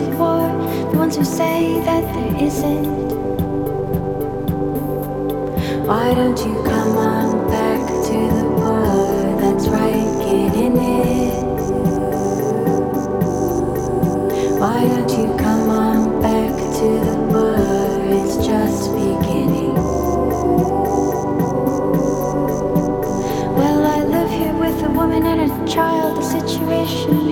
war, the ones who say that there isn't. Why don't you come on back to the war? That's right, get in it. Why don't you come on back to the war? It's just beginning. Well, I live here with a woman and a child. The situation